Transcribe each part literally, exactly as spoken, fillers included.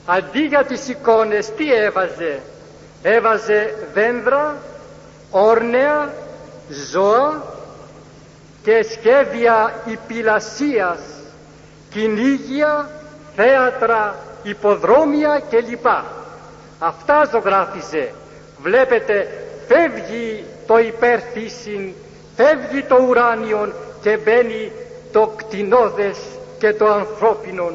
Αντί για τις εικόνες τι έβαζε? Έβαζε δένδρα, όρνεα, ζώα και σχέδια υπηλασίας, κυνήγια, θέατρα, υποδρόμια κλπ. Αυτά ζωγράφιζε. Βλέπετε, φεύγει το υπερθύσιν, φεύγει το ουράνιον και μπαίνει το κτηνώδες και το ανθρώπινον.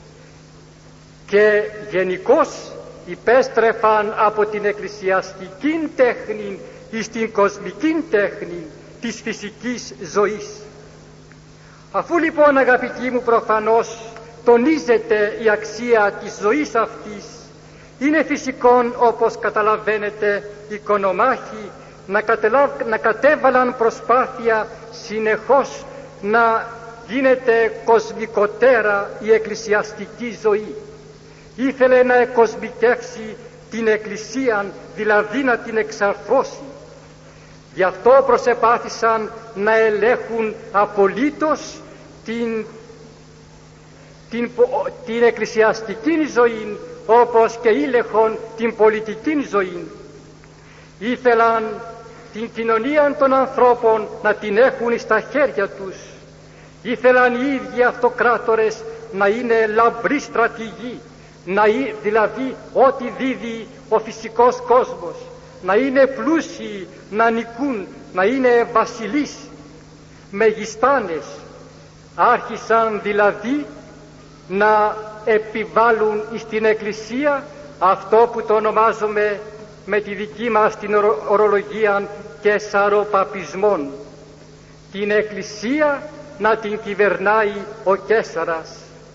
Και γενικώς υπέστρεφαν από την εκκλησιαστική τέχνη εις την κοσμική τέχνη της φυσικής ζωής. Αφού λοιπόν, αγαπητοί μου, προφανώς τονίζεται η αξία της ζωής αυτής, είναι φυσικόν, όπως καταλαβαίνετε, οι οικονομάχοι να, κατελάβ, να κατέβαλαν προσπάθεια συνεχώς να γίνεται κοσμικοτέρα η εκκλησιαστική ζωή. Ήθελε να εκοσμικεύσει την Εκκλησία, δηλαδή να την εξαρθρώσει. Γι' αυτό προσεπάθησαν να ελέγχουν απολύτως την, την, την εκκλησιαστική ζωή, όπως και ήλεχον την πολιτική ζωή. Ήθελαν την κοινωνία των ανθρώπων να την έχουν στα χέρια τους. Ήθελαν οι ίδιοι αυτοκράτορες να είναι λαμπροί στρατηγοί, να, δηλαδή ό,τι δίδει ο φυσικός κόσμος, να είναι πλούσιοι, να νικούν, να είναι βασιλείς, μεγιστάνες. Άρχισαν δηλαδή να επιβάλλουν στην Εκκλησία αυτό που το ονομάζουμε με τη δική μας την ορολογία καισαροπαπισμόν. Την Εκκλησία να την κυβερνάει ο Καίσαρας.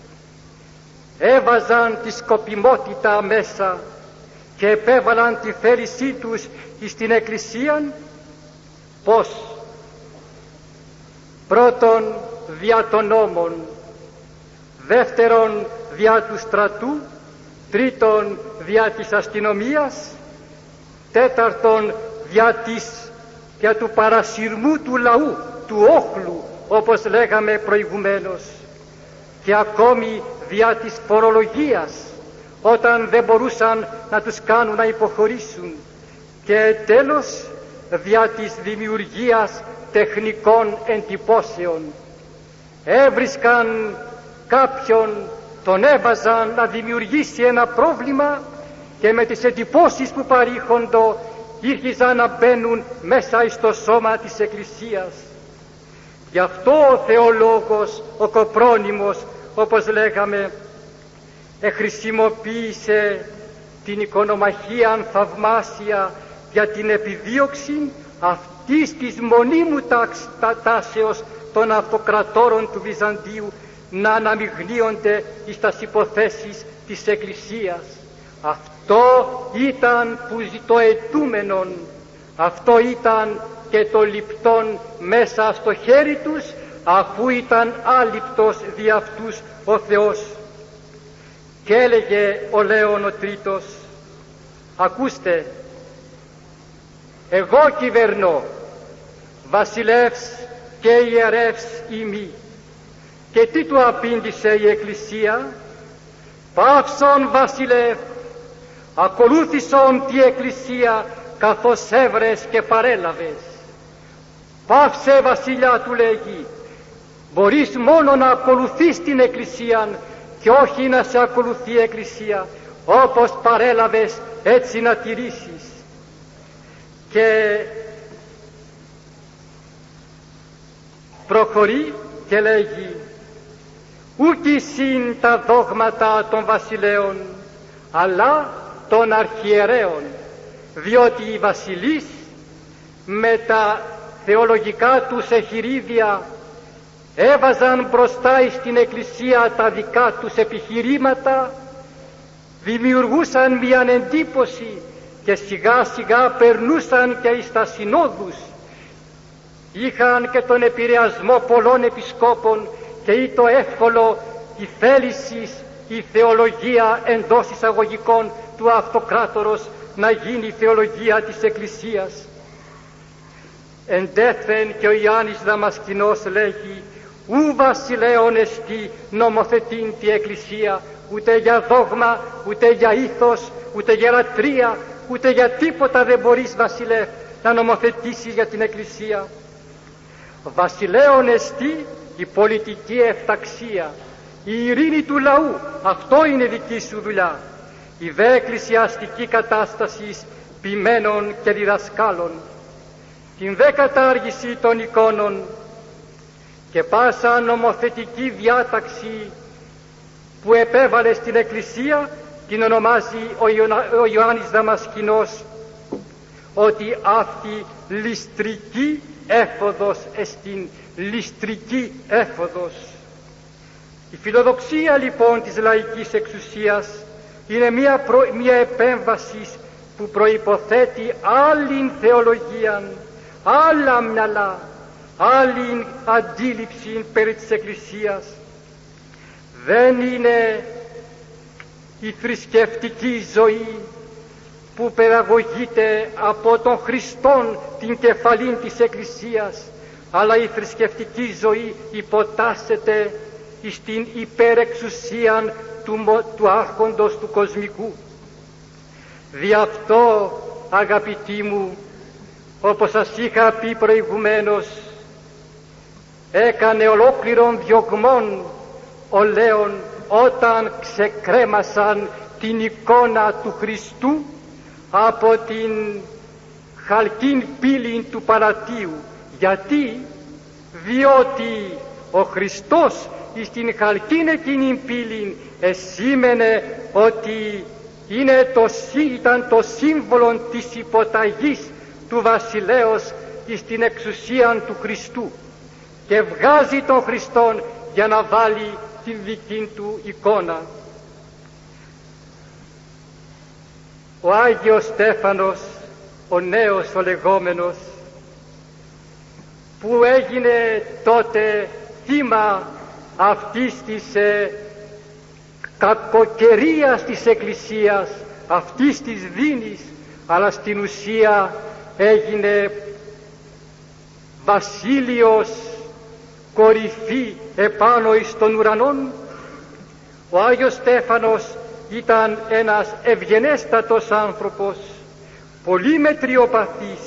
Έβαζαν τη σκοπιμότητα μέσα και επέβαλαν τη θέλησή τους στην Εκκλησία. Πώς? Πρώτον, δια των νόμων, δεύτερον, δια του στρατού, τρίτον, δια της αστυνομίας, τέταρτον, δια, της, δια του παρασυρμού του λαού, του όχλου, όπως λέγαμε προηγουμένως, και ακόμη δια της φορολογίας, όταν δεν μπορούσαν να τους κάνουν να υποχωρήσουν, και τέλος δια της δημιουργίας τεχνικών εντυπώσεων. Έβρισκαν κάποιον, τον έβαζαν να δημιουργήσει ένα πρόβλημα και με τις εντυπώσεις που παρήχοντο ήρχιζαν να μπαίνουν μέσα στο σώμα της Εκκλησίας. Γι' αυτό ο θεολόγος, ο Κοπρόνημος, όπως λέγαμε, εχρησιμοποίησε την οικονομαχία θαυμάσια για την επιδίωξη αυτής της μονίμου τάσεως των αυτοκρατόρων του Βυζαντίου να αναμειγνύονται εις τας υποθέσεις της Εκκλησίας. Αυτό ήταν που το αιτούμενον, αυτό ήταν και το λιπτόν μέσα στο χέρι τους, αφού ήταν άλιπτος δι' αυτούς ο Θεός. Και έλεγε ο Λέων ο Τρίτος, ακούστε, εγώ κυβερνώ, βασιλεύς και ιερεύς ημί. Και τι του απήντησε η Εκκλησία? Παύσον βασιλεύ, ακολούθησον τη Εκκλησία καθώς έβρες και παρέλαβες. Παύσε βασιλιά, του λέγει, μπορείς μόνο να ακολουθείς την Εκκλησία και όχι να σε ακολουθεί η Εκκλησία. Όπως παρέλαβες έτσι να τηρήσεις. Και προχωρεί και λέγει, ούκη συν τα δόγματα των βασιλέων, αλλά των αρχιερέων, διότι οι βασιλείς με τα θεολογικά τους εχειρίδια έβαζαν μπροστά στην Εκκλησία τα δικά τους επιχειρήματα, δημιουργούσαν μια εντύπωση και σιγά σιγά περνούσαν και εις τα συνόδους. Είχαν και τον επηρεασμό πολλών επισκόπων και ή το εύκολο η θέληση, η θεολογία εντός εισαγωγικών του αυτοκράτορος να γίνει η θεολογία της Εκκλησίας. Εντέθεν και ο Ιάννης Δαμασκηνός λέγει, ου βασιλέων εστί νομοθετήν τη Εκκλησία, ούτε για δόγμα, ούτε για ήθος, ούτε για λατρεία, ούτε για τίποτα δεν μπορείς, βασιλεύ, να νομοθετήσεις για την Εκκλησία. Βασιλέων εστί η πολιτική ευταξία, η ειρήνη του λαού, αυτό είναι δική σου δουλειά. Η δε εκκλησιαστική κατάσταση ποιμένων και διδασκάλων, την δε κατάργηση των εικόνων και πάσα νομοθετική διάταξη που επέβαλε στην Εκκλησία την ονομάζει ο, Ιωνα, ο Ιωάννης Δαμασκηνός ότι αυτή ληστρική έφοδος εστιν, ληστρική έφοδος. Η φιλοδοξία λοιπόν της λαϊκής εξουσίας είναι μια, προ, μια επέμβαση που προϋποθέτει άλλην θεολογία, άλλα μυαλά, άλλην αντίληψη περί της Εκκλησίας. Δεν είναι η θρησκευτική ζωή που παιδαγωγείται από τον Χριστόν την κεφαλήν της Εκκλησίας, αλλά η θρησκευτική ζωή υποτάσσεται στην υπερεξουσία του, του άρχοντος του κοσμικού. Δι' αυτό, αγαπητοί μου, όπως σας είχα πει προηγουμένως, έκανε ολόκληρον διωγμόν ο Λέων όταν ξεκρέμασαν την εικόνα του Χριστού από την χαλκήν πύλη του Παλατίου. Γιατί? Διότι ο Χριστός στην χαλκήν εκείνη πύλη εσήμενε ότι είναι το, ήταν το σύμβολο της υποταγής του βασιλέως στην εξουσία του Χριστού και βγάζει τον Χριστόν για να βάλει την δική του εικόνα. Ο Άγιος Στέφανος, ο νέος ο λεγόμενος, που έγινε τότε θύμα αυτής της ε, κακοκαιρίας της Εκκλησίας, αυτής της δίνης, αλλά στην ουσία έγινε βασίλειος, κορυφή επάνω εις των ουρανών. Ο Άγιος Στέφανος ήταν ένας ευγενέστατος άνθρωπος, πολύ μετριοπαθής,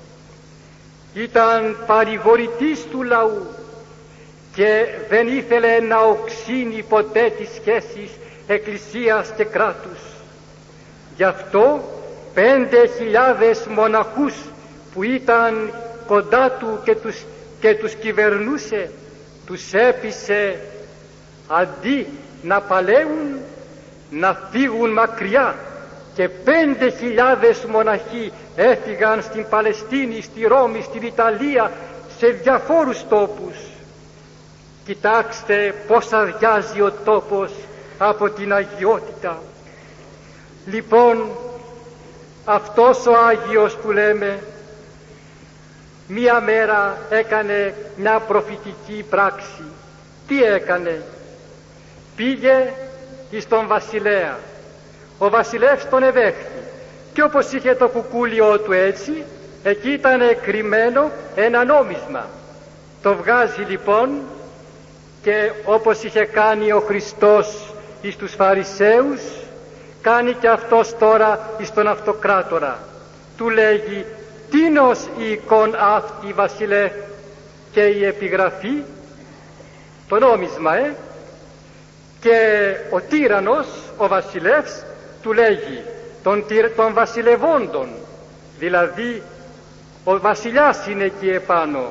ήταν παρηγορητής του λαού και δεν ήθελε να οξύνει ποτέ τις σχέσεις εκκλησίας και κράτους. Γι' αυτό πέντε χιλιάδες μοναχούς που ήταν κοντά του και τους, και τους κυβερνούσε, τους έπεισε αντί να παλεύουν να φύγουν μακριά, και πέντε χιλιάδες μοναχοί έφυγαν στην Παλαιστίνη, στη Ρώμη, στην Ιταλία, σε διαφόρους τόπους. Κοιτάξτε πώς αδειάζει ο τόπος από την αγιότητα. Λοιπόν, αυτός ο Άγιος που λέμε μία μέρα έκανε μια προφητική πράξη. Τι έκανε? Πήγε εις τον βασιλέα. Ο βασιλεύς τον εδέχθη και όπως είχε το κουκούλιό του έτσι, εκεί ήταν κρυμμένο ένα νόμισμα. Το βγάζει λοιπόν και όπως είχε κάνει ο Χριστός εις τους Φαρισαίους, κάνει και αυτός τώρα εις τον αυτοκράτορα. Του λέγει: τίνος η εικόν αυτή, βασιλεύ, και η επιγραφή, το νόμισμα, ε? Και ο τύρανος, ο βασιλεύς, του λέγει των, των βασιλευόντων, δηλαδή ο βασιλιάς είναι εκεί επάνω.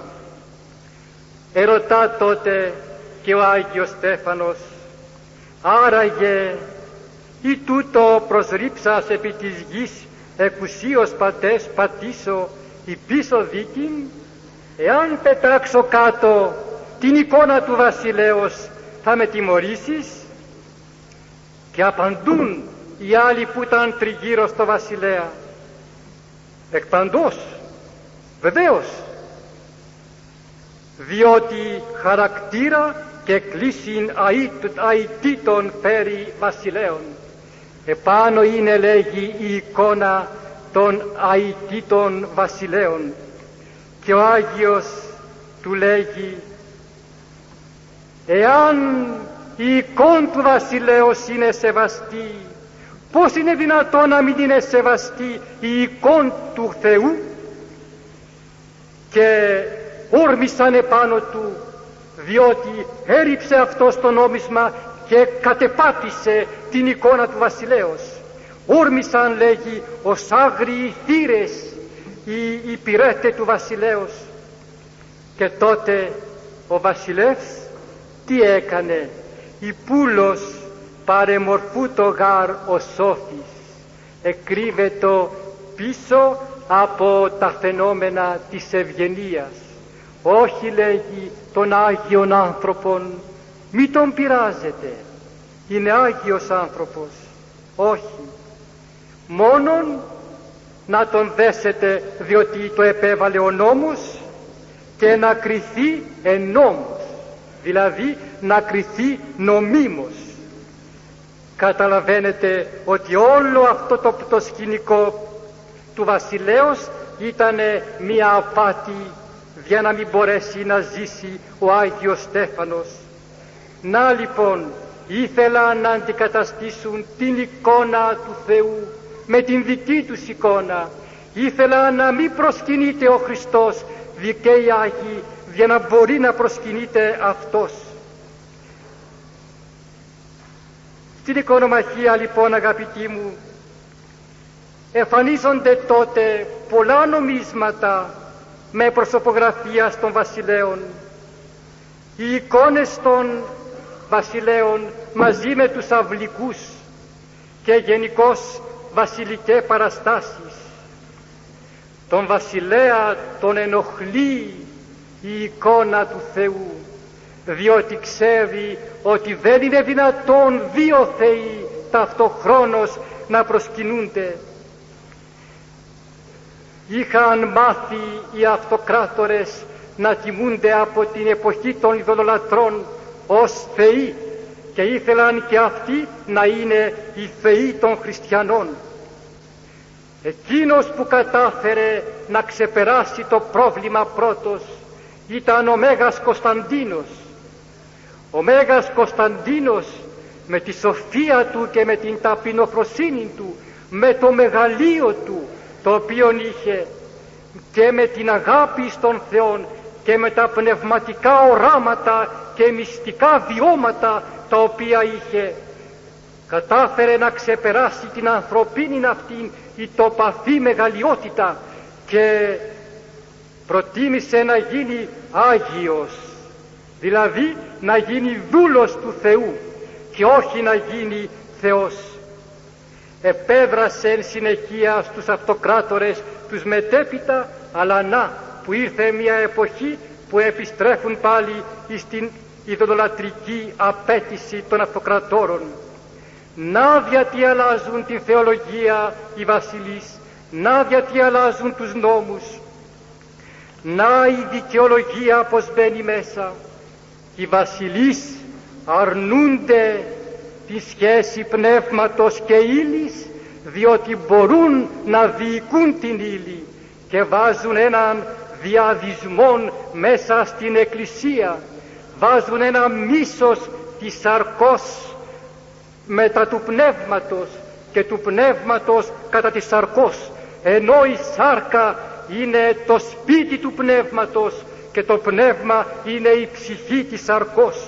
Ερωτά τότε και ο Άγιος Στέφανος: άραγε ή τούτο προσρύψας επί της γης εκουσίως πατές πατήσω η πίσω δίκην? Εάν πετάξω κάτω την εικόνα του βασιλέως, θα με τιμωρήσεις? Και απαντούν οι άλλοι που ήταν τριγύρω στο βασιλέα: εκπαντός, βεβαίως, διότι χαρακτήρα και κλίσιν αητήτων φέρει βασιλέων. Επάνω είναι, λέγει, η εικόνα των αητήτων βασιλέων. Και ο Άγιος του λέγει: εάν η εικόνα του βασιλέως είναι σεβαστή. Πώς είναι δυνατόν να μην είναι σεβαστή η εικόνα του Θεού? Και όρμησαν επάνω του, διότι έριψε αυτό στο νόμισμα και κατεπάτησε την εικόνα του βασιλέως. Όρμησαν, λέγει, ως άγριοι θύρες οι υπηρέτες του βασιλέως. Και τότε ο βασιλεύς τι έκανε? Η πούλος παρεμορφού το γάρ ο σόφης, εκρύβεται πίσω από τα φαινόμενα της ευγενίας. Όχι, λέγει, τον Άγιον άνθρωπον, μη τον πειράζετε, είναι Άγιος άνθρωπος. Όχι, μόνον να τον δέσετε διότι το επέβαλε ο νόμος και να κριθεί εν νόμος, δηλαδή να κριθεί νομίμως. Καταλαβαίνετε ότι όλο αυτό το, το σκηνικό του βασιλέως ήταν μια απάτη για να μην μπορέσει να ζήσει ο Άγιος Στέφανος. Να λοιπόν, ήθελαν να αντικαταστήσουν την εικόνα του Θεού με την δική τους εικόνα. Ήθελαν να μην προσκυνείται ο Χριστός δικαίοι Άγιοι για να μπορεί να προσκυνείται αυτός. Στην εικονομαχία λοιπόν, αγαπητοί μου, εμφανίζονται τότε πολλά νομίσματα με προσωπογραφία των βασιλέων. Οι εικόνες των βασιλέων μαζί με τους αυλικούς και γενικώς βασιλικές παραστάσεις. Τον βασιλέα τον ενοχλεί η εικόνα του Θεού, διότι ξέρει ότι δεν είναι δυνατόν δύο θεοί ταυτοχρόνως να προσκυνούνται. Είχαν μάθει οι αυτοκράτορες να τιμούνται από την εποχή των ειδωλολατρών ως θεοί και ήθελαν και αυτοί να είναι οι θεοί των χριστιανών. Εκείνος που κατάφερε να ξεπεράσει το πρόβλημα πρώτος ήταν ο Μέγας Κωνσταντίνος. Ο Μέγας Κωνσταντίνος με τη σοφία του και με την ταπεινοφροσύνη του, με το μεγαλείο του το οποίο είχε και με την αγάπη στον Θεό και με τα πνευματικά οράματα και μυστικά βιώματα τα οποία είχε, κατάφερε να ξεπεράσει την ανθρωπίνη αυτήν η τοπαθή μεγαλειότητα και προτίμησε να γίνει Άγιος, δηλαδή να γίνει δούλος του Θεού και όχι να γίνει Θεός. Επέδρασε εν συνεχεία στους αυτοκράτορες τους μετέπειτα, αλλά να που ήρθε μια εποχή που επιστρέφουν πάλι στην ειδωλολατρική απέτηση των αυτοκρατόρων. Να γιατί αλλάζουν την θεολογία οι βασιλείς, να γιατί αλλάζουν τους νόμους, να η δικαιολογία πως μπαίνει μέσα. Οι βασιλείς αρνούνται τη σχέση πνεύματος και ύλης, διότι μπορούν να διοικούν την ύλη και βάζουν έναν διαδισμό μέσα στην Εκκλησία, βάζουν ένα μίσος της σαρκός μετά του πνεύματος και του πνεύματος κατά της σαρκός, ενώ η σάρκα είναι το σπίτι του πνεύματος και το πνεύμα είναι η ψυχή της σαρκός.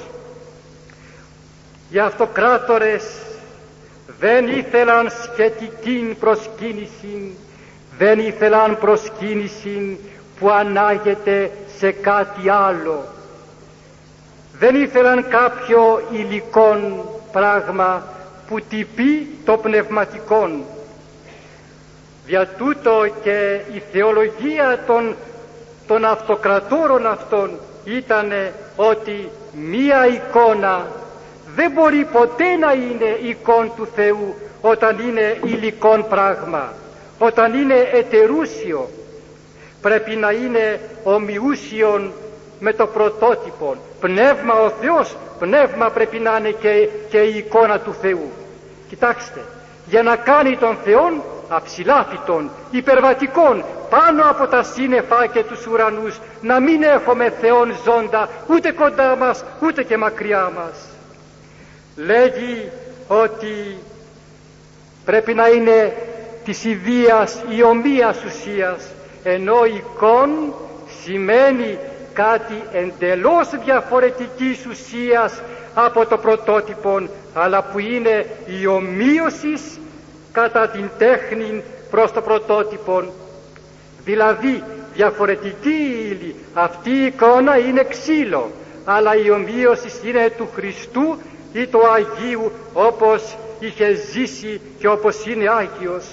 Οι αυτοκράτορες δεν ήθελαν σχετική προσκύνηση, δεν ήθελαν προσκύνηση που ανάγεται σε κάτι άλλο. Δεν ήθελαν κάποιο υλικόν πράγμα που τυπεί το πνευματικόν. Δια τούτο και η θεολογία των, των αυτοκρατόρων αυτών ήταν ότι μία εικόνα δεν μπορεί ποτέ να είναι εικόν του Θεού όταν είναι υλικόν πράγμα, όταν είναι ετερούσιο. Πρέπει να είναι ομοιούσιον με το πρωτότυπο. Πνεύμα ο Θεός, πνεύμα πρέπει να είναι και, και η εικόνα του Θεού. Κοιτάξτε, για να κάνει τον Θεόν αψηλάφιτον, υπερβατικόν, πάνω από τα σύννεφα και τους ουρανούς, να μην έχουμε Θεόν ζώντα ούτε κοντά μας ούτε και μακριά μας. Λέγει ότι πρέπει να είναι της ιδίας ή ομοίας ουσίας, ενώ εικόν σημαίνει κάτι εντελώς διαφορετικής ουσίας από το πρωτότυπο, αλλά που είναι η ομοίωσης κατά την τέχνη προς το πρωτότυπο. Δηλαδή διαφορετική ύλη, αυτή η εικόνα είναι ξύλο, αλλά η ομοίωση είναι του Χριστού ή του Αγίου, όπως είχε ζήσει και όπως είναι Άγιος.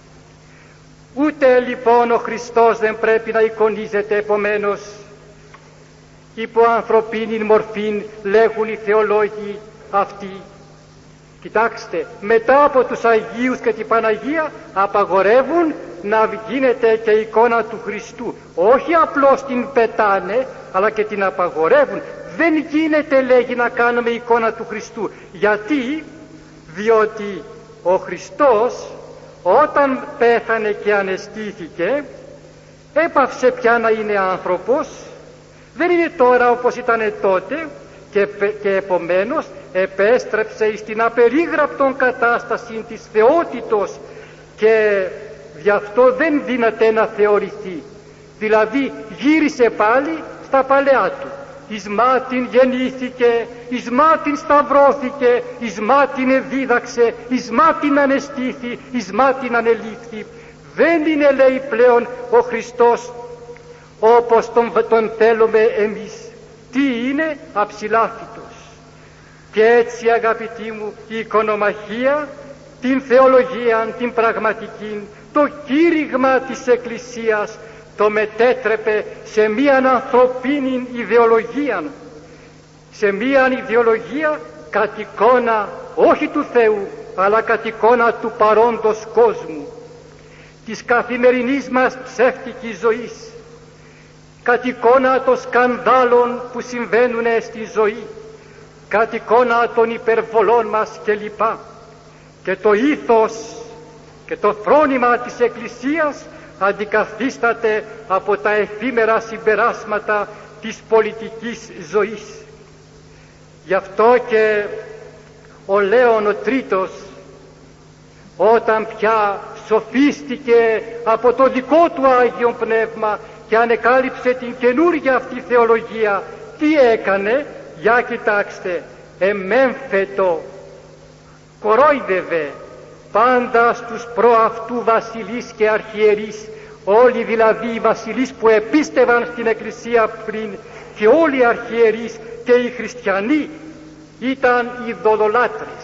Ούτε λοιπόν ο Χριστός δεν πρέπει να εικονίζεται επομένως υπό ανθρωπίνη μορφή, λέγουν οι θεολόγοι αυτοί. Κοιτάξτε, μετά από τους Αγίους και την Παναγία απαγορεύουν να γίνεται και εικόνα του Χριστού. Όχι απλώς την πετάνε, αλλά και την απαγορεύουν. Δεν γίνεται, λέγει, να κάνουμε εικόνα του Χριστού. Γιατί? Διότι ο Χριστός όταν πέθανε και αναισθήθηκε, έπαυσε πια να είναι άνθρωπος, δεν είναι τώρα όπως ήταν τότε, και, και επομένως επέστρεψε στην απερίγραπτον κατάσταση της θεότητος, και γι' αυτό δεν δύναται να θεωρηθεί. Δηλαδή γύρισε πάλι στα παλαιά του. Εις μάτιν γεννήθηκε, εις μάτιν σταυρώθηκε, εις μάτιν δίδαξε, εις μάτιν αναισθήθη, εις μάτιν ανελήφθη. Δεν είναι, λέει, πλέον ο Χριστός όπως τον, τον θέλουμε εμείς. Τι είναι? Αψηλάφιτος. Και έτσι, αγαπητοί μου, η οικονομαχία, την θεολογία, την πραγματική, το κήρυγμα της Εκκλησίας το μετέτρεπε σε μίαν ανθρωπίνη ιδεολογία, σε μίαν ιδεολογία κατ' εικόνα όχι του Θεού, αλλά κατ' εικόνα του παρόντος κόσμου, της καθημερινής μας ψεύτικης ζωής, κατ' εικόνα των σκανδάλων που συμβαίνουν στη ζωή, κατ' εικόνα των υπερβολών μας κλπ. Και το ήθος και το φρόνημα της Εκκλησίας αντικαθίσταται από τα εφήμερα συμπεράσματα της πολιτικής ζωής. Γι' αυτό και ο Λέων ο Τρίτος, όταν πια σοφίστηκε από το δικό του Άγιο Πνεύμα και ανεκάλυψε την καινούργια αυτή θεολογία, τι έκανε? Για κοιτάξτε, εμέμφετο, κορόιδευε πάντα στους προαυτού βασιλείς και αρχιερείς, όλοι δηλαδή οι βασιλείς που επίστευαν στην Εκκλησία πριν, και όλοι οι αρχιερείς και οι χριστιανοί ήταν ειδωλολάτρες.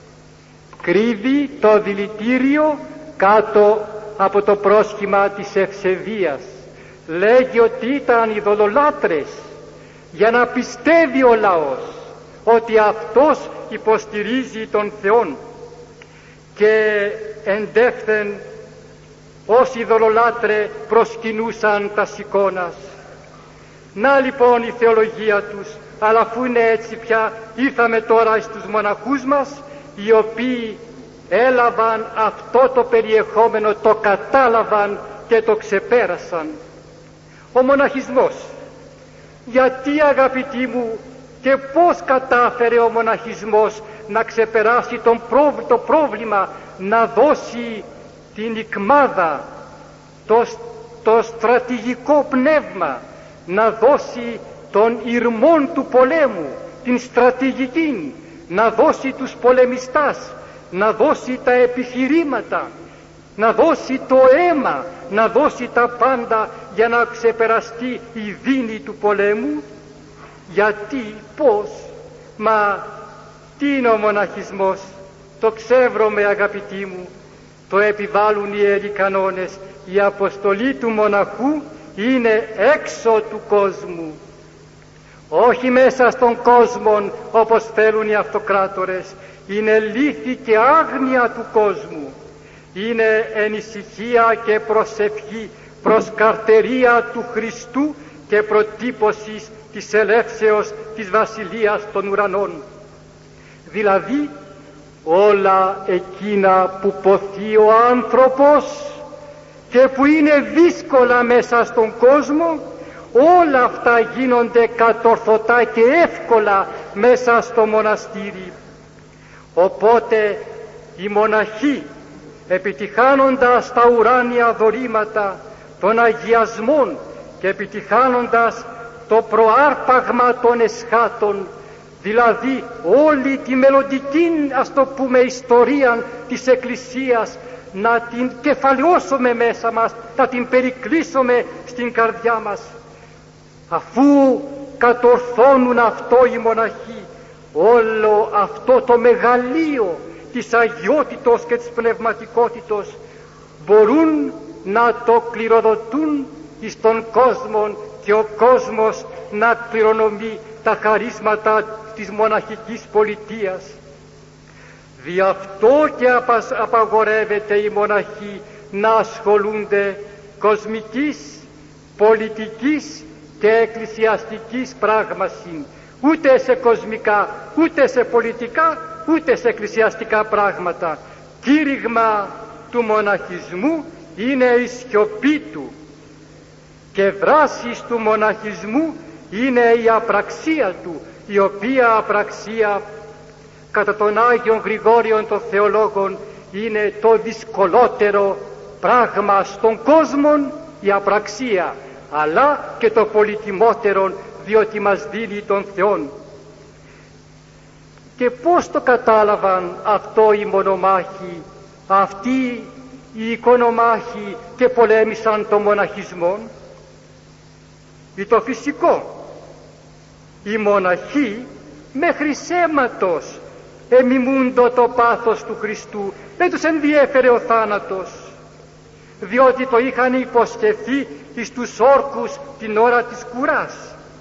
Κρύβει το δηλητήριο κάτω από το πρόσχημα της ευσεβίας. Λέγει ότι ήταν ειδωλολάτρες για να πιστεύει ο λαός ότι αυτός υποστηρίζει τον Θεόν, και εντεύθεν ως ειδωλολάτρε προσκυνούσαν τα εικόνας. Να λοιπόν η θεολογία τους. Αλλά αφού είναι έτσι πια, ήρθαμε τώρα στους μοναχούς μας, οι οποίοι έλαβαν αυτό το περιεχόμενο, το κατάλαβαν και το ξεπέρασαν. Ο μοναχισμός. Γιατί, αγαπητοί μου, και πώς κατάφερε ο μοναχισμός να ξεπεράσει τον πρόβλ, το πρόβλημα, να δώσει την ικμάδα, το, το στρατηγικό πνεύμα, να δώσει τον ηρμόν του πολέμου, την στρατηγική, να δώσει τους πολεμιστάς, να δώσει τα επιχειρήματα, να δώσει το αίμα, να δώσει τα πάντα για να ξεπεραστεί η δίνη του πολέμου. Γιατί, πώς? Μα τι είναι ο μοναχισμός? Το ξεύρωμε, αγαπητοί μου, το επιβάλλουν οι Ιεροί κανόνες. Η αποστολή του μοναχού είναι έξω του κόσμου, όχι μέσα στον κόσμο όπως θέλουν οι αυτοκράτορες. Είναι λύθη και άγνοια του κόσμου, είναι ενησυχία και προσευχή προς καρτερία του Χριστού και προτύπωσης της ελεύσεως της βασιλείας των ουρανών. Δηλαδή όλα εκείνα που ποθεί ο άνθρωπος και που είναι δύσκολα μέσα στον κόσμο, όλα αυτά γίνονται κατορθωτά και εύκολα μέσα στο μοναστήρι. Οπότε οι μοναχοί, επιτυχάνοντας τα ουράνια δωρήματα των αγιασμών και επιτυχάνοντας το προάρπαγμα των εσχάτων, δηλαδή όλη τη μελλοντική, ας το πούμε, ιστορία της Εκκλησίας, να την κεφαλαιώσουμε μέσα μας, να την περικλείσουμε στην καρδιά μας. Αφού κατορθώνουν αυτό οι μοναχοί, όλο αυτό το μεγαλείο της αγιότητος και της πνευματικότητος, μπορούν να το κληροδοτούν εις τον κόσμο και ο κόσμος να κληρονομεί τα χαρίσματα της μοναχικής πολιτείας. Δι' αυτό και απαγορεύεται οι μοναχοί να ασχολούνται κοσμικής, πολιτικής και εκκλησιαστικής πράγμασιν, ούτε σε κοσμικά, ούτε σε πολιτικά, ούτε σε εκκλησιαστικά πράγματα. Κήρυγμα του μοναχισμού είναι η σιωπή του και δράσεις του μοναχισμού είναι η απραξία του, η οποία απραξία κατά τον Άγιον Γρηγόριον των Θεολόγων είναι το δυσκολότερο πράγμα στον κόσμο, η απραξία, αλλά και το πολυτιμότερο, διότι μας δίνει τον Θεόν. Και πώς το κατάλαβαν αυτό οι μονομάχοι, αυτοί οι εικονομάχοι, και πολέμησαν τον μοναχισμό? Ή το φυσικό, οι μοναχοί μέχρι αίματος εμιμούντο το πάθος του Χριστού, δεν τους ενδιέφερε ο θάνατος, διότι το είχαν υποσχεθεί εις τους όρκους την ώρα της κουράς.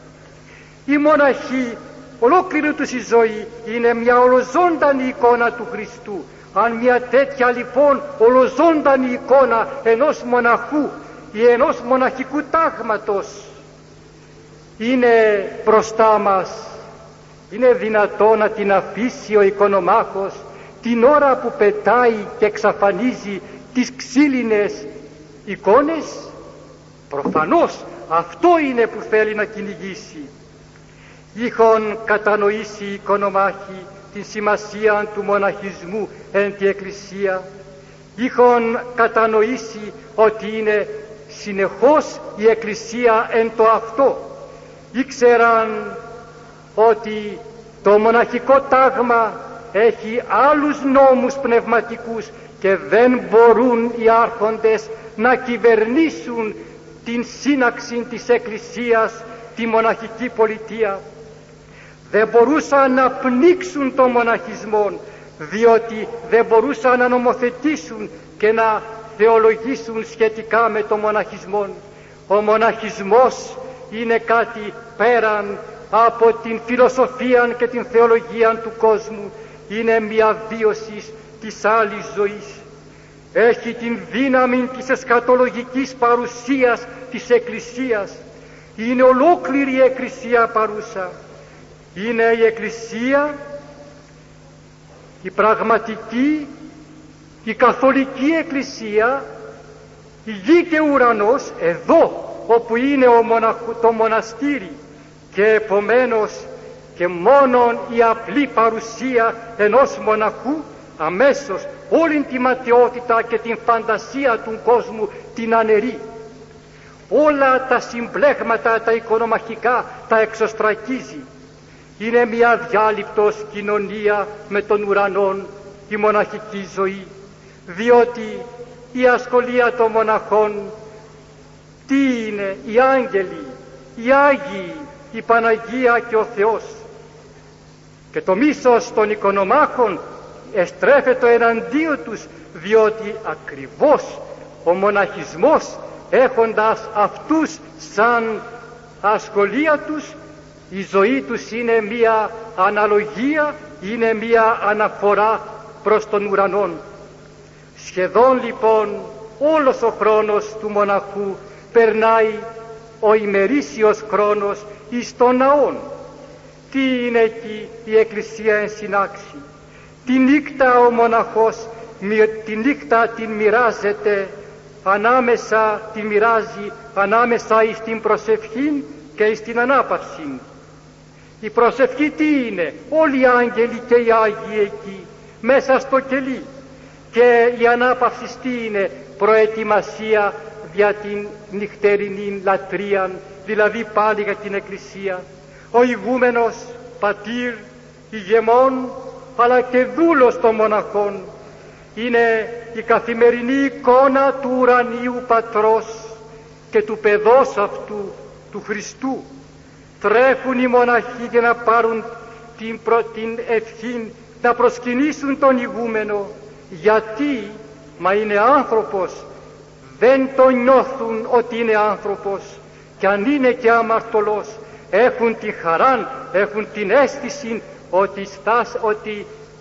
Οι μοναχοί, ολόκληρη τους η ζωή είναι μια ολοζώντανη εικόνα του Χριστού. Αν μια τέτοια λοιπόν ολοζώντανη εικόνα ενός μοναχού ή ενός μοναχικού τάγματος είναι μπροστά μας, είναι δυνατό να την αφήσει ο εικονομάχος την ώρα που πετάει και εξαφανίζει τις ξύλινες εικόνες? Προφανώς αυτό είναι που θέλει να κυνηγήσει. Είχαν κατανοήσει οι εικονομάχοι την σημασία του μοναχισμού εν τη Εκκλησία. Είχαν κατανοήσει ότι είναι συνεχώς η Εκκλησία εν το αυτό. Ήξεραν ότι το μοναχικό τάγμα έχει άλλους νόμους πνευματικούς και δεν μπορούν οι άρχοντες να κυβερνήσουν την σύναξη της Εκκλησίας, τη μοναχική πολιτεία. Δεν μπορούσαν να πνίξουν τον μοναχισμό, διότι δεν μπορούσαν να νομοθετήσουν και να θεολογήσουν σχετικά με τον μοναχισμό. Ο μοναχισμός είναι κάτι πέραν από την φιλοσοφία και την θεολογία του κόσμου. Είναι μια βίωση της άλλης ζωής. Έχει την δύναμη της εσχατολογικής παρουσίας της Εκκλησίας. Είναι ολόκληρη η Εκκλησία παρούσα. Είναι η Εκκλησία, η πραγματική, η καθολική Εκκλησία, η γη και ουρανός, εδώ όπου είναι ο μοναχου, το μοναστήρι, και επομένως και μόνον η απλή παρουσία ενός μοναχού αμέσως όλη τη ματαιότητα και την φαντασία του κόσμου την αναιρεί. Όλα τα συμπλέγματα τα οικονομαχικά τα εξωστρακίζει. Είναι μια διάλειπτος κοινωνία με τον ουρανόν η μοναχική ζωή, διότι η ασχολία των μοναχών τι είναι? Οι άγγελοι, οι Άγιοι, η Παναγία και ο Θεός. Και το μίσος των οικονομάχων εστρέφεται εναντίον τους, διότι ακριβώς ο μοναχισμός, έχοντας αυτούς σαν ασχολία τους, η ζωή τους είναι μία αναλογία, είναι μία αναφορά προς τον ουρανόν. Σχεδόν λοιπόν όλος ο χρόνος του μοναχού περνάει ο ημερήσιος χρόνος εις τον ναόν. Τι είναι εκεί η Εκκλησία εν συνάξη? Τη νύχτα ο μοναχός, τη νύχτα την μοιράζεται ανάμεσα, τη μοιράζει ανάμεσα εις την προσευχή και εις την ανάπαυση. Η προσευχή τι είναι? Όλοι οι άγγελοι και οι Άγιοι εκεί μέσα στο κελί. Και η ανάπαυση τι είναι? Προετοιμασία για την νυχτερινή λατρεία, δηλαδή πάλι για την Εκκλησία. Ο ηγούμενος πατήρ, ηγεμόν, αλλά και δούλος των μοναχών, είναι η καθημερινή εικόνα του ουρανίου Πατρός και του παιδός αυτού, του Χριστού. Τρέχουν οι μοναχοί για να πάρουν την, προ, την ευχή, να προσκυνήσουν τον ηγούμενο. Γιατί? Μα είναι άνθρωπος. Δεν τον νιώθουν ότι είναι άνθρωπος, και αν είναι και αμαρτωλός έχουν τη χαρά, έχουν την αίσθηση ότι, στάς, ότι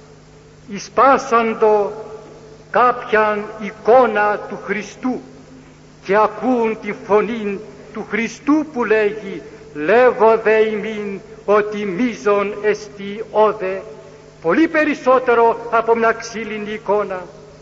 εισπάσαντο κάποια εικόνα του Χριστού και ακούν τη φωνή του Χριστού που λέγει «Λέγω δε ημίν ότι μείζον εστί όδε», πολύ περισσότερο από μια ξύλινη εικόνα.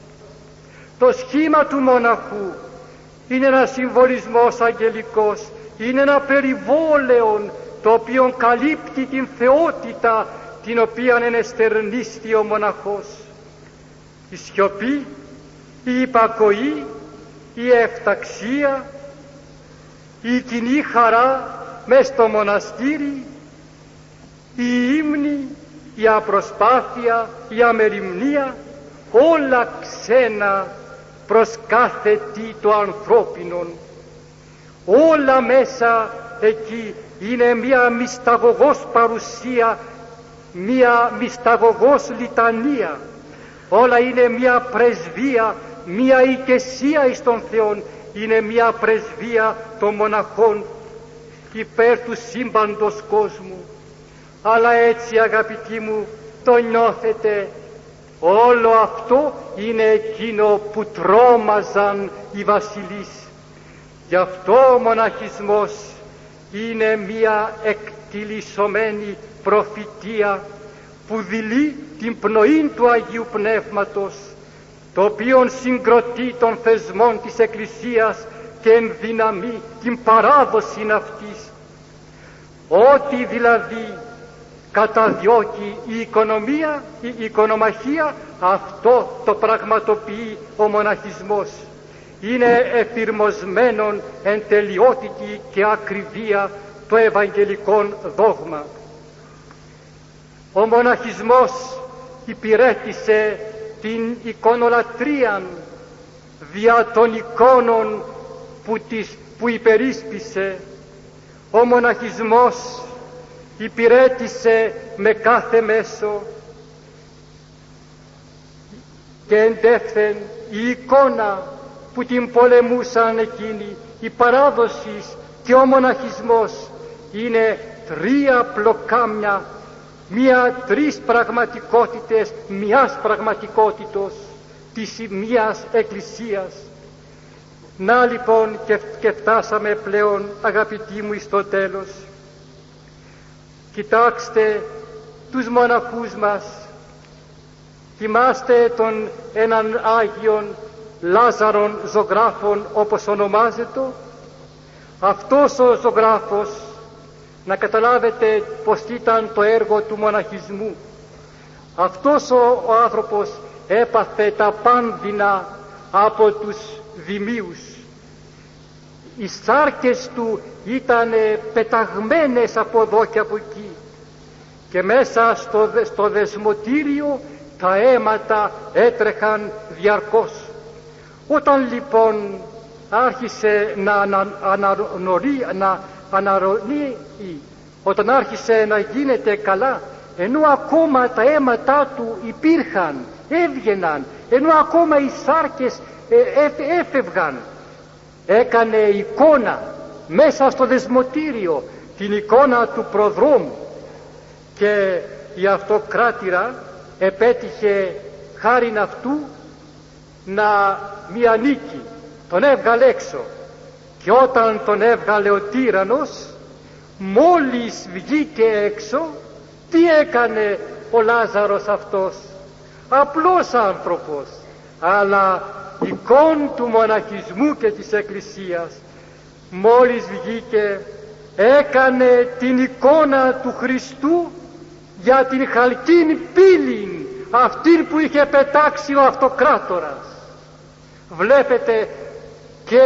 Το σχήμα του μοναχού είναι ένα συμβολισμός αγγελικός, είναι ένα περιβόλαιο το οποίο καλύπτει την θεότητα την οποία ενεστερνίστη ο μοναχός. Η σιωπή, η υπακοή, η ευταξία, η κοινή χαρά μες στο μοναστήρι, η ύμνη, η απροσπάθεια, η αμεριμνία, όλα ξένα προς κάθε τι το ανθρώπινο. Όλα μέσα εκεί είναι μια μυσταγωγός παρουσία, μια μυσταγωγός λιτανία. Όλα είναι μια πρεσβεία, μια οικεσία εις τον Θεόν, είναι μια πρεσβεία των μοναχών υπέρ του σύμπαντος κόσμου. Αλλά έτσι, αγαπητοί μου, το νιώθετε? Όλο αυτό είναι εκείνο που τρόμαζαν οι βασιλείς. Γι' αυτό ο μοναχισμός είναι μια εκτιλισσομένη προφητεία που δειλεί την πνοή του Αγίου Πνεύματος, το οποίο συγκροτεί των θεσμών της Εκκλησίας και ενδυναμεί την παράδοση αυτής. Ό,τι δηλαδή καταδιώκει η οικονομία, η οικονομαχία, αυτό το πραγματοποιεί ο μοναχισμός. Είναι εφηρμοσμένον εν τελειότητη και ακριβία το ευαγγελικό δόγμα. Ο μοναχισμός υπηρέτησε την εικονολατρία δια των εικόνων που, τις, που υπερίσπισε. Ο μοναχισμός υπηρέτησε με κάθε μέσο και εντεύθεν η εικόνα που την πολεμούσαν εκείνοι. Η παράδοση και ο μοναχισμός είναι τρία πλοκάμια, μία τρεις πραγματικότητες μιας πραγματικότητος της μιας εκκλησίας. Να λοιπόν και, και φτάσαμε πλέον, αγαπητοί μου, στο τέλος. Κοιτάξτε τους μοναχούς μας. Θυμάστε τον έναν Άγιον Λάζαρον ζωγράφων, όπως ονομάζεται. Αυτός ο ζωγράφος, να καταλάβετε πως ήταν το έργο του μοναχισμού. Αυτός ο, ο άνθρωπος έπαθε τα πάνδυνα από τους δημίους. Οι σάρκες του ήταν πεταγμένες από εδώ και από εκεί, και μέσα στο, στο δεσμοτήριο τα αίματα έτρεχαν διαρκώς. Όταν λοιπόν άρχισε να αναρρονεί, να αναρρονεί, όταν άρχισε να γίνεται καλά, ενώ ακόμα τα αίματά του υπήρχαν, έβγαιναν, ενώ ακόμα οι σάρκες ε, έφευγαν, έκανε εικόνα μέσα στο δεσμοτήριο, την εικόνα του προδρόμου, και η αυτοκράτηρα επέτυχε χάριν αυτού να μία νίκη. Τον έβγαλε έξω, και όταν τον έβγαλε ο τύραννος, μόλις βγήκε έξω, τι έκανε ο Λάζαρος αυτός? Απλός άνθρωπος, αλλά εικόν του μοναχισμού και της Εκκλησίας. Μόλις βγήκε, έκανε την εικόνα του Χριστού για την χαλκίνη πύλη αυτήν που είχε πετάξει ο αυτοκράτορας. Βλέπετε και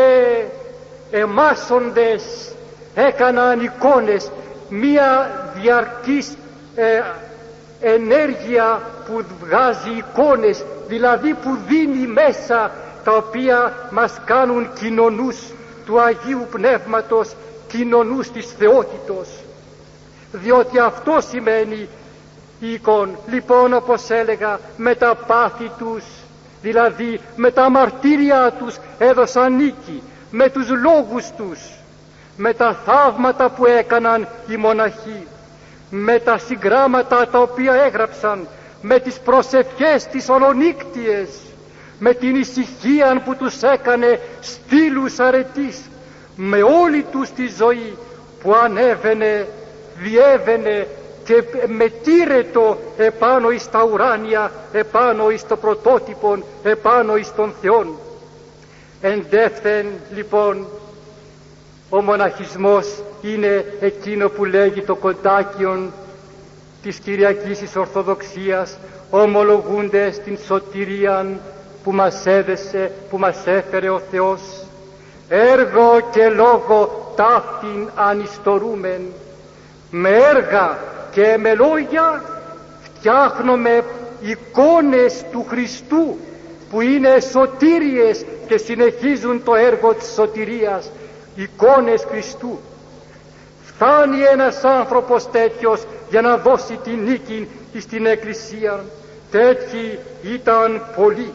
εμάσοντες έκαναν εικόνες, μία διαρκής ε, ενέργεια που βγάζει εικόνες, δηλαδή που δίνει μέσα, τα οποία μας κάνουν κοινωνούς του Αγίου Πνεύματος, κοινωνούς της θεότητος, διότι αυτό σημαίνει η εικόνα. Λοιπόν, όπως έλεγα, με τα πάθη τους, δηλαδή με τα μαρτύρια τους έδωσαν νίκη, με τους λόγους τους, με τα θαύματα που έκαναν οι μοναχοί, με τα συγγράμματα τα οποία έγραψαν, με τις προσευχές τις ολονύκτιες, με την ησυχία που τους έκανε στήλους αρετής, με όλη τους τη ζωή που ανέβαινε, διέβαινε και μετήρετο επάνω εις τα ουράνια, επάνω εις το πρωτότυπον, επάνω εις των Θεών. Εντεύθεν λοιπόν ο μοναχισμός είναι εκείνο που λέγει το κοντάκιον της Κυριακής της Ορθοδοξίας, ομολογούνται την σωτηρίαν που μας έδεσε, που μας έφερε ο Θεός. Έργο και λόγο ταύτην ανιστορούμεν. Με έργα και με λόγια φτιάχνουμε εικόνες του Χριστού που είναι σωτήριες και συνεχίζουν το έργο της σωτηρίας, εικόνες Χριστού. Φτάνει ένας άνθρωπος τέτοιος για να δώσει τη νίκη στην Εκκλησία. Τέτοιοι ήταν πολλοί.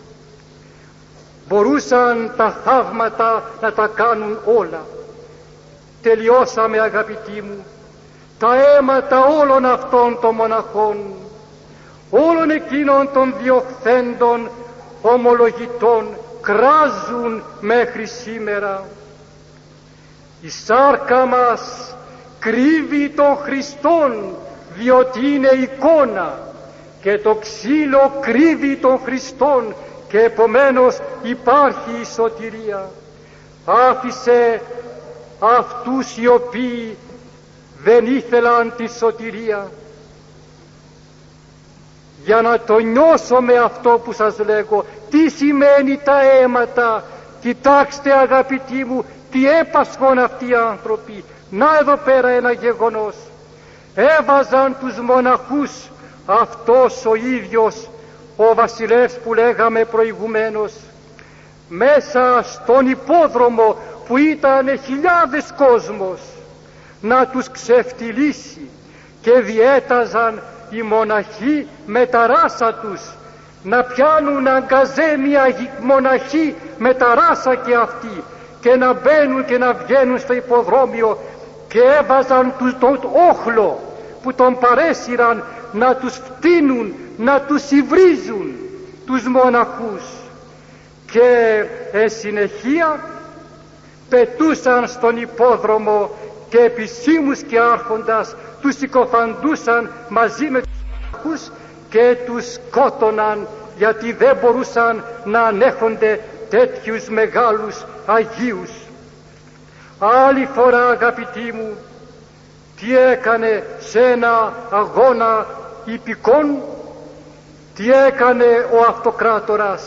Μπορούσαν τα θαύματα να τα κάνουν όλα. Τελειώσαμε, αγαπητοί μου. Τα αίματα όλων αυτών των μοναχών, όλων εκείνων των διωχθέντων ομολογητών κράζουν μέχρι σήμερα. Η σάρκα μας κρύβει τον Χριστόν, διότι είναι εικόνα, και το ξύλο κρύβει τον Χριστόν, και επομένως υπάρχει η σωτηρία. Άφησε αυτούς οι οποίοι δεν ήθελαν τη σωτηρία. Για να το νιώσω με αυτό που σας λέγω, τι σημαίνει τα αίματα. Κοιτάξτε, αγαπητοί μου, τι έπασχον αυτοί οι άνθρωποι. Να εδώ πέρα ένα γεγονός. Έβαζαν τους μοναχούς, αυτός ο ίδιος ο βασιλεύς που λέγαμε προηγουμένως, μέσα στον υπόδρομο που ήταν χιλιάδες κόσμος, να τους ξεφτυλίσει, και διέταζαν οι μοναχοί με τα ράσα τους να πιάνουν αγκαζέμια μοναχοί με τα ράσα και αυτοί, και να μπαίνουν και να βγαίνουν στο υποδρόμιο, και έβαζαν τους τον όχλο που τον παρέσυραν να τους φτύνουν, να τους υβρίζουν τους μοναχούς, και εν συνεχεία πετούσαν στον υπόδρομο και επισήμους και άρχοντας τους συκοφαντούσαν μαζί με τους μοναχούς και τους σκότωναν, γιατί δεν μπορούσαν να ανέχονται τέτοιους μεγάλους Αγίους. Άλλη φορά, αγαπητοί μου, τι έκανε σε ένα αγώνα ιππικών, τι έκανε ο αυτοκράτορας.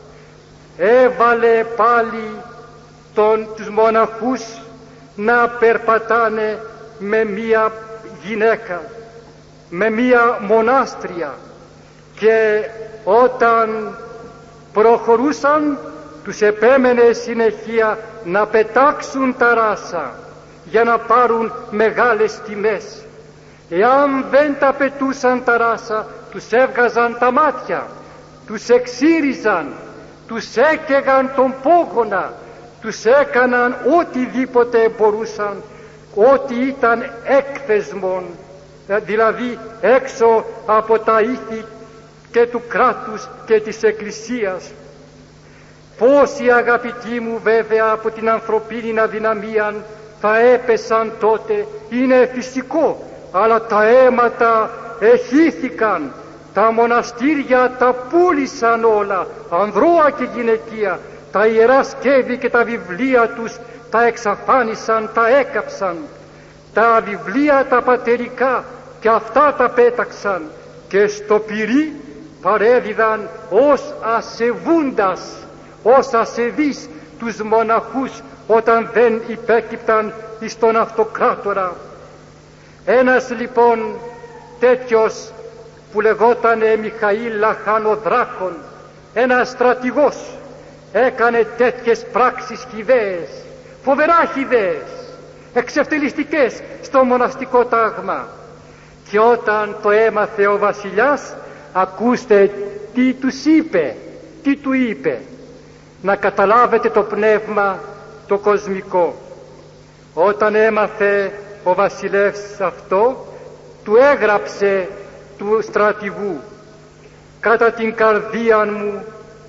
Έβαλε πάλι τον, τους μοναχούς να περπατάνε με μία γυναίκα, με μία μονάστρια, και όταν προχωρούσαν τους επέμενε συνεχεία να πετάξουν τα ράσα για να πάρουν μεγάλες τιμές. Εάν δεν τα πετούσαν τα ράσα, τους έβγαζαν τα μάτια, τους εξύριζαν, τους έκαιγαν τον πόγονα, τους έκαναν οτιδήποτε μπορούσαν, ό,τι ήταν έκθεσμον, δηλαδή έξω από τα ήθη και του κράτους και της Εκκλησίας. Πόσοι, αγαπητοί μου, βέβαια από την ανθρωπίνη αδυναμία θα έπεσαν τότε, είναι φυσικό, αλλά τα αίματα εχύθηκαν, τα μοναστήρια τα πούλησαν όλα, ανδρώα και γυναικεία, τα ιερά σκεύη και τα βιβλία τους τα εξαφάνισαν, τα έκαψαν, τα βιβλία τα πατερικά και αυτά τα πέταξαν, και στο πυρί παρέδιδαν ως ασεβούντας, ως ασεβείς τους μοναχούς όταν δεν υπέκυπταν εις τον αυτοκράτορα. Ένας λοιπόν τέτοιος που λεγότανε Μιχαήλ Λαχανοδράκων, ένας στρατηγός, έκανε τέτοιες πράξεις χυδαίες, φοβερά χυδαίες, εξευτελιστικές στο μοναστικό τάγμα. Και όταν το έμαθε ο βασιλιάς, ακούστε τι τους είπε, τι του είπε, να καταλάβετε το πνεύμα το κοσμικό. Όταν έμαθε ο βασιλεύς αυτό, του έγραψε του στρατηγού: κατά την καρδία μου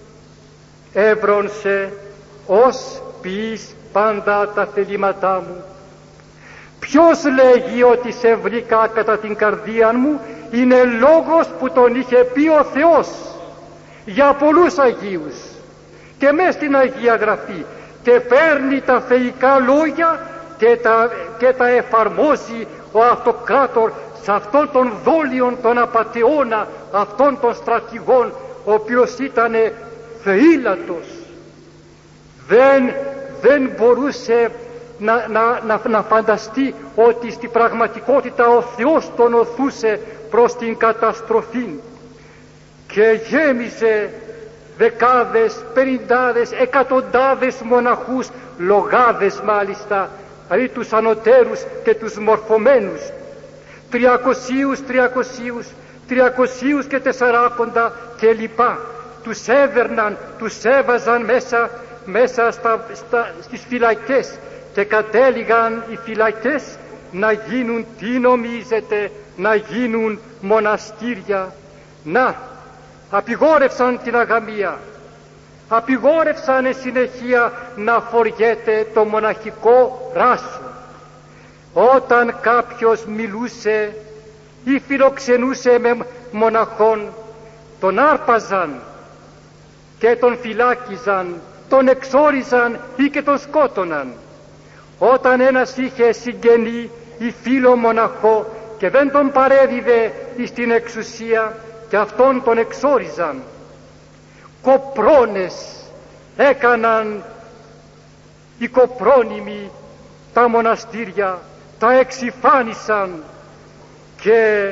έβρονσε ως ποιείς πάντα τα θελήματά μου. Ποιος λέγει ότι σε βρήκα κατά την καρδία μου? Είναι λόγος που τον είχε πει ο Θεός για πολλούς Αγίους και μες στην Αγία Γραφή, και παίρνει τα θεϊκά λόγια και τα, και τα εφαρμόζει ο αυτοκράτορ σε αυτόν τον δόλιον, τον απατεώνα, αυτόν τον στρατηγόν, ο οποίος ήταν θεήλατος. Δεν, δεν μπορούσε να, να, να, να φανταστεί ότι στην πραγματικότητα ο Θεός τον οθούσε προς την καταστροφή, και γέμισε δεκάδες, πενηντάδες, εκατοντάδες μοναχούς, λογάδες μάλιστα, δηλαδή τους ανωτέρους και τους μορφωμένους, τριακοσίους, τριακοσίους, τριακοσίους και τεσσαράκοντα και λοιπά. Τους έδερναν, τους έβαζαν μέσα, μέσα στα, στα, στις φυλακές, και κατέληγαν οι φυλακές να γίνουν, τι νομίζετε, να γίνουν μοναστήρια. Να, απειγόρευσαν την αγαμία, απειγόρευσαν συνεχεία να φοριέται το μοναχικό ράσο. Όταν κάποιος μιλούσε ή φιλοξενούσε με μοναχόν, τον άρπαζαν και τον φυλάκιζαν, τον εξόριζαν ή και τον σκότωναν. Όταν ένας είχε συγγενή ή φίλο μοναχό και δεν τον παρέδιδε στην εξουσία, και αυτόν τον εξόριζαν. Κοπρώνες έκαναν οι κοπρώνυμοι τα μοναστήρια, τα εξυφάνισαν, και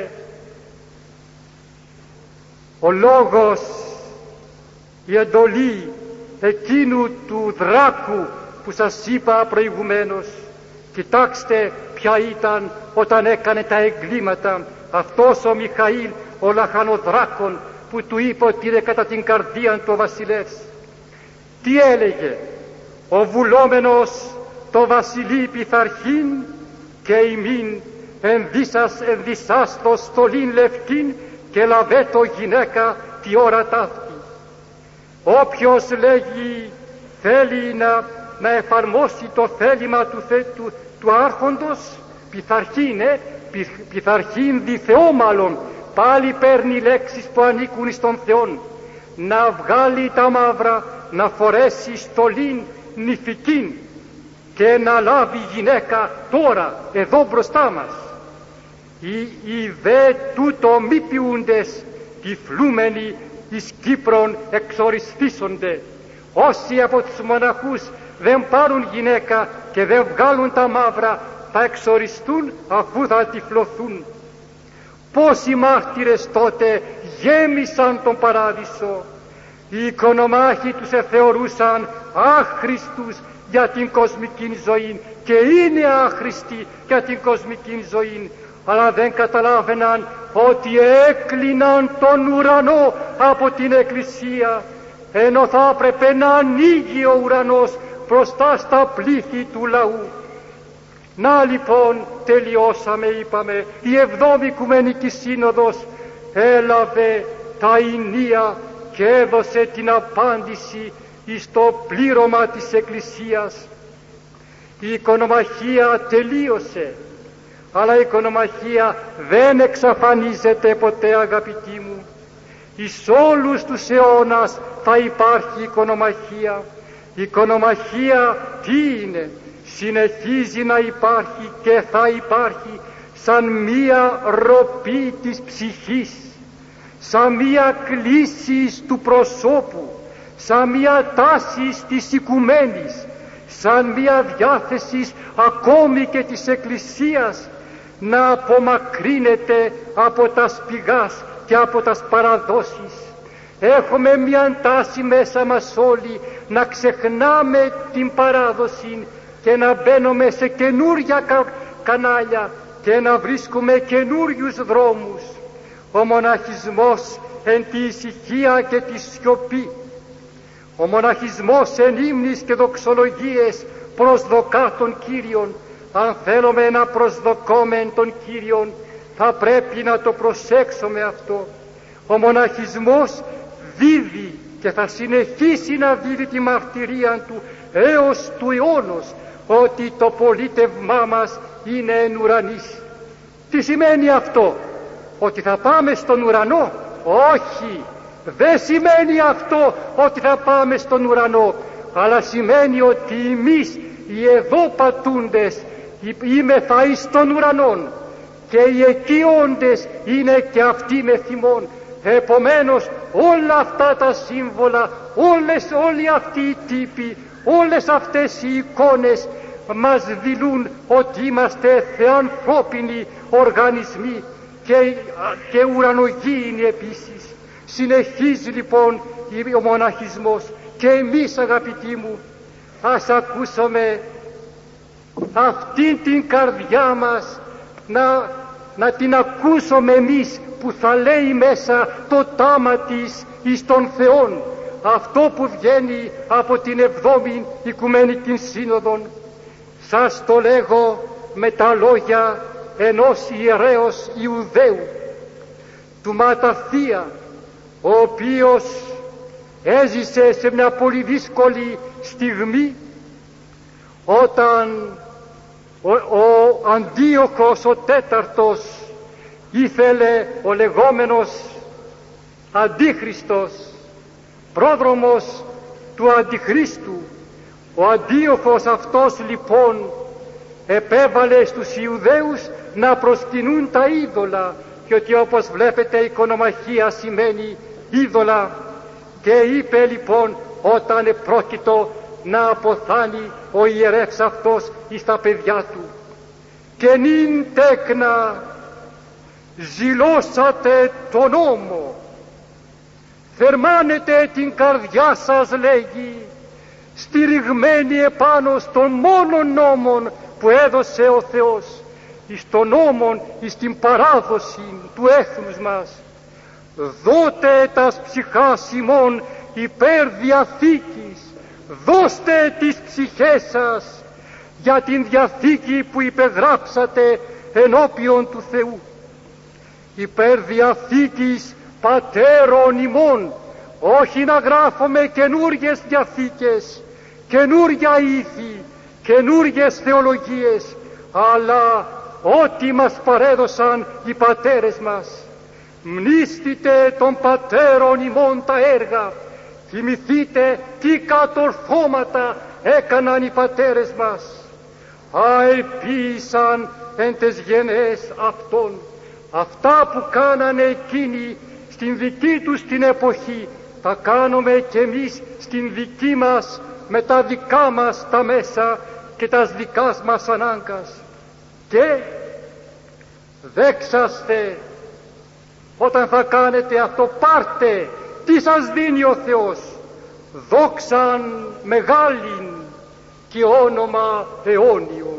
ο λόγος, η εντολή εκείνου του Δράκου που σας είπα προηγουμένως, κοιτάξτε ποια ήταν όταν έκανε τα εγκλήματα αυτός ο Μιχαήλ ο Λαχανοδράκων, που του είπε ότι είναι κατά την καρδία του ο βασιλεύς. Τι έλεγε? Ο βουλόμενος το βασιλεί πειθαρχήν, και ημίν ενδύσας ενδυσάστος στολήν λευκήν, και λαβέτο γυναίκα τη ώρα ταύτη. Όποιος λέγει θέλει να, να εφαρμόσει το θέλημα του, του, του άρχοντος, πειθαρχήν, ε, πειθαρχήν δι Θεό μάλλον, πάλι παίρνει λέξεις που ανήκουν στον Θεόν, να βγάλει τα μαύρα, να φορέσει στολήν νηφικήν και να λάβει γυναίκα τώρα, εδώ μπροστά μας. Οι, οι δε τούτο μη ποιούντες, τυφλούμενοι εις Κύπρον εξοριστήσονται. Όσοι από τους μοναχούς δεν πάρουν γυναίκα και δεν βγάλουν τα μαύρα, θα εξοριστούν αφού θα τυφλωθούν. Πόσοι μάρτυρες τότε γέμισαν τον παράδεισο. Οι οικονομάχοι τους εθεωρούσαν άχρηστους για την κοσμική ζωή, και είναι άχρηστοι για την κοσμική ζωή, αλλά δεν καταλάβαιναν ότι έκλειναν τον ουρανό από την Εκκλησία, ενώ θα έπρεπε να ανοίγει ο ουρανός μπροστά στα πλήθη του λαού. Να λοιπόν, τελειώσαμε, είπαμε, η Εβδόμη Οικουμενική Σύνοδος έλαβε τα ηνία και έδωσε την απάντηση στο πλήρωμα της Εκκλησίας. Η οικονομαχία τελείωσε, αλλά η οικονομαχία δεν εξαφανίζεται ποτέ, αγαπητοί μου. Εις όλους τους αιώνας θα υπάρχει οικονομαχία. Η οικονομαχία τι είναι? Συνεχίζει να υπάρχει και θα υπάρχει σαν μία ροπή της ψυχής, σαν μία κλίση του προσώπου, σαν μία τάση της οικουμένης, σαν μία διάθεση ακόμη και της Εκκλησίας να απομακρύνεται από τα σπηγάς και από τα παραδόσεις. Έχουμε μία τάση μέσα μας όλοι να ξεχνάμε την παράδοση και να μπαίνουμε σε καινούρια κα, κανάλια και να βρίσκουμε καινούριους δρόμους. Ο μοναχισμός εν τη ησυχία και τη σιωπή, ο μοναχισμός εν ύμνης και δοξολογίες προσδοκά τον Κύριον. Αν θέλουμε να προσδοκούμε τον Κύριον, θα πρέπει να το προσέξουμε αυτό. Ο μοναχισμός δίδει και θα συνεχίσει να δίδει τη μαρτυρία του έως του αιώνος ότι το πολίτευμά μας είναι εν ουρανής. Τι σημαίνει αυτό? Ότι θα πάμε στον ουρανό? Όχι, δεν σημαίνει αυτό ότι θα πάμε στον ουρανό, αλλά σημαίνει ότι εμείς οι εδώ πατούντες είμεθα εις των ουρανών και οι εκεί όντες είναι και αυτοί με θυμών. Επομένως όλα αυτά τα σύμβολα, όλες, όλοι αυτοί οι τύποι, όλες αυτές οι εικόνες μας δηλούν ότι είμαστε θεανθρώπινοι οργανισμοί και, και ουρανογείοι επίσης. Συνεχίζει λοιπόν ο μοναχισμός και εμείς, αγαπητοί μου, ας ακούσουμε αυτήν την καρδιά μας να, να την ακούσουμε εμείς που θα λέει μέσα το τάμα της εις των Θεών, αυτό που βγαίνει από την εβδόμη Οικουμενική Σύνοδον. Σας το λέγω με τα λόγια ενός ιερέως Ιουδαίου, του Ματαθία, ο οποίος έζησε σε μια πολύ δύσκολη στιγμή όταν ο, ο Αντίοχος ο τέταρτος ήθελε, ο λεγόμενος Αντίχριστος, πρόδρομος του Αντιχρίστου. Ο Αντίοχος αυτός λοιπόν επέβαλε στους Ιουδαίους να προσκυνούν τα είδωλα, διότι όπως βλέπετε οικονομαχία σημαίνει είδωλα, και είπε λοιπόν όταν επρόκειτο να αποθάνει ο ιερεύς αυτός εις τα παιδιά του, και νυν τέκνα ζηλώσατε τον νόμο, θερμάνετε την καρδιά σας, λέγει, στηριγμένη επάνω στον μόνον νόμον που έδωσε ο Θεός, εις τον νόμον, εις την παράδοση του έθνους μας. Δώτε τας ψυχάς ημών υπέρ διαθήκης, δώστε τις ψυχές σας για την διαθήκη που υπεγράψατε ενώπιον του Θεού. Υπέρ διαθήκης πατέρων ημών, όχι να γράφουμε καινούργιες διαθήκες, καινούργια ήθη, καινούργιες θεολογίες, αλλά ό,τι μας παρέδωσαν οι πατέρες μας. Μνήστητε των πατέρων ημών τα έργα, θυμηθείτε τι κατορθώματα έκαναν οι πατέρες μας. Αεπίησαν εν τες γενναίες αυτών, αυτά που κάνανε εκείνοι στην δική τους την εποχή, τα κάνουμε κι εμείς στην δική μας, με τα δικά μας τα μέσα και τα δικά μας ανάγκας. Και δέξαστε, όταν θα κάνετε αυτό, πάρτε τι σας δίνει ο Θεός, δόξαν μεγάλην και όνομα αιώνιο.